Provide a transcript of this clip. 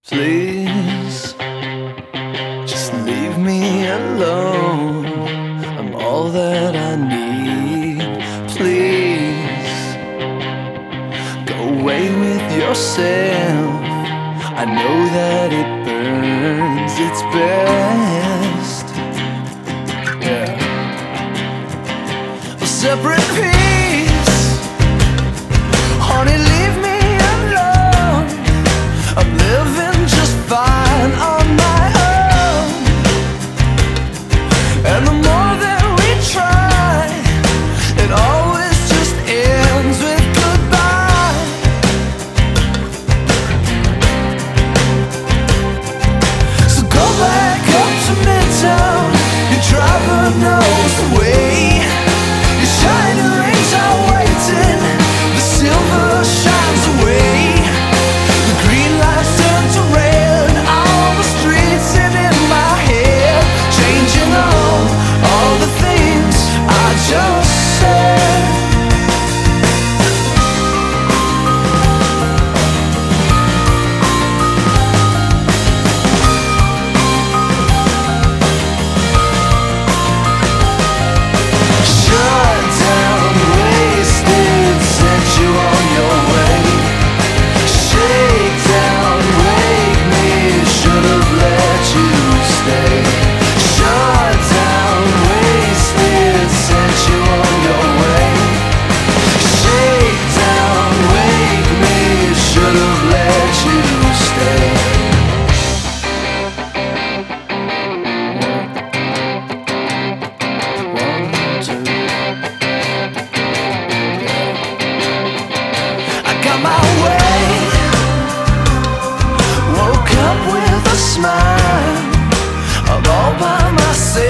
Please, just leave me alone. I'm all that I need. Please, go away with yourself. I know that it burns its best. Yeah. A separate piece. Honey, leave me alone. I'm living just fine on my own. And the more that we try, it always just ends with goodbye. So go back up to Midtown. Your driver knows the way. Your shiny rings are waiting. The silver shines away. The green lights turn to red. All the streets and in my head, changing all the things I just said. Shut down, wasted, sent you on your way. Shake down, wake me, should've let you stay. Shut down, wasted, sent you on your way. Shake down, wake me, should've let you stay. One, two. I got my way. Woke up with a smile. I'm all by myself.